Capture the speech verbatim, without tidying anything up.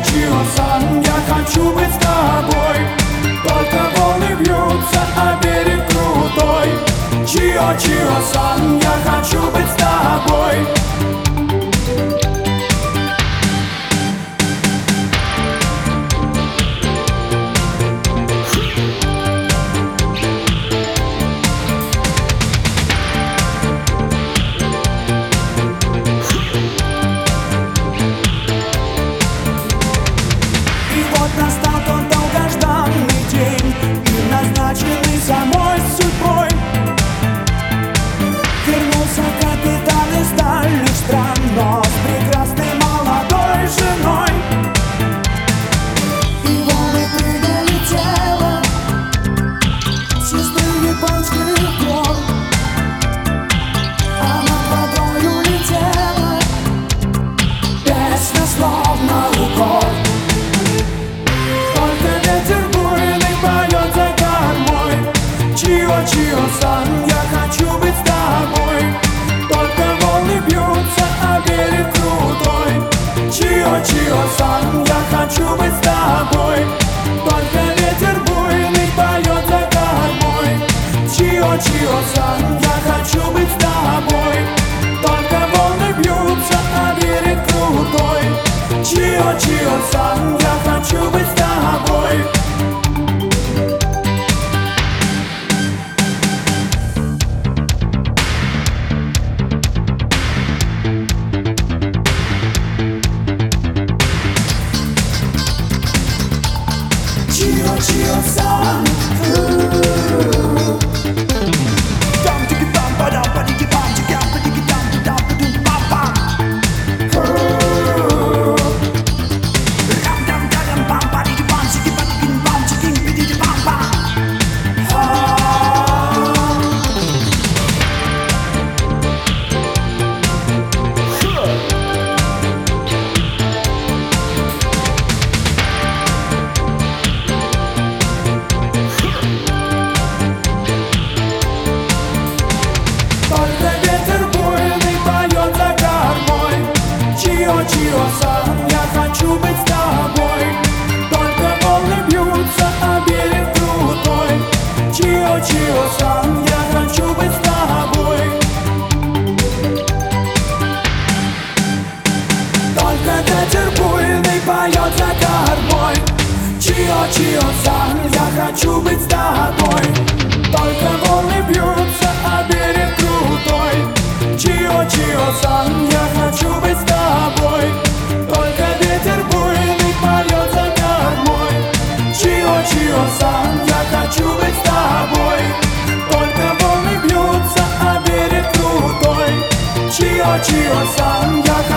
Чио-сан, я хочу быть с тобой. Только волны бьются, а берег крутой. Чио-чио-сан, я хочу быть с тобой. Настал тот долгожданный день, и назначенный самой судьбой. Вернулся капитан из дальних стран, но с прекрасной молодой женой. И волны прыгали тело сестры японских гор, а над водою летела песня, словно укор. Чио-чио-сан, я хочу быть с тобой. Только волны бьются, а берег крутой. Чио-чио-сан, я хочу быть с тобой. Только ветер буйный поет за кормой. Чио-чио-сан, я хочу быть с тобой. Только волны бьются, а берег крутой. Чио-чио-сан, я хочу быть с тобой. Chio-san, Dum diggy bum ba dum ba diggy bum diggy bum diggy dum dum dum bum bum. Dum dum dum bum ba diggy bum diggy bum diggy bum diggy diggy bum bum. Чио-чио-сан, я хочу быть с тобой. Только волны бьются, а берег крутой. Чио-чио-сан, я хочу быть с тобой. Только ветер буйный поет за кормой. Чио-чио-сан, я хочу быть с тобой. Только волны бьются, а берег крутой. Чио-чио-сан, я хочу быть с тобой. Только ветер буйный поет за кормой. Чио-чио-сан, я хочу быть с тобой. Только волны бьются, а берег крутой. Чио-чио-сан, я хочу